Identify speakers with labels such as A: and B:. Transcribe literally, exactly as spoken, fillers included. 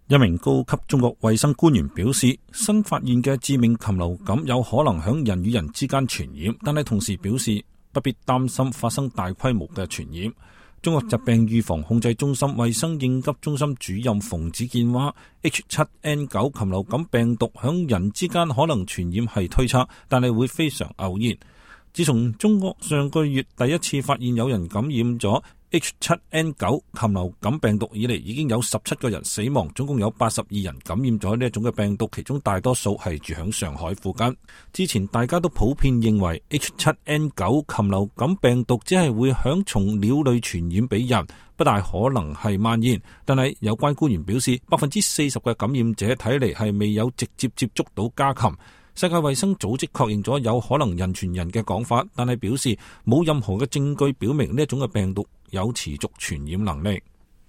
A: 一名高級中國衛生官員表示，新發現嘅致命禽流感有可能響人與人之間傳染，但係同時表示不必擔心發生大規模嘅傳染。中國疾病預防控制中心衛生應急中心主任馮子健話 H 七 N 九 禽流感病毒響人之間可能傳染係推測，但係會非常偶然。自從中國上個月第一次發現有人感染咗 H 七 N 九 禽流感病毒以嚟，已經有十七個人死亡，總共有八十二人感染咗呢一種嘅病毒，其中大多數係住響上海附近。之前大家都普遍認為 H 七 N 九 禽流感病毒只係會響從鳥類傳染俾人，不大可能係蔓延。但係有關官員表示，百分之四十嘅感染者睇嚟係未有直接接觸到家禽。世界衛生組織確認咗有可能人傳人嘅講法，但係表示冇任何嘅證據表明呢一種嘅病毒有持續傳染能力。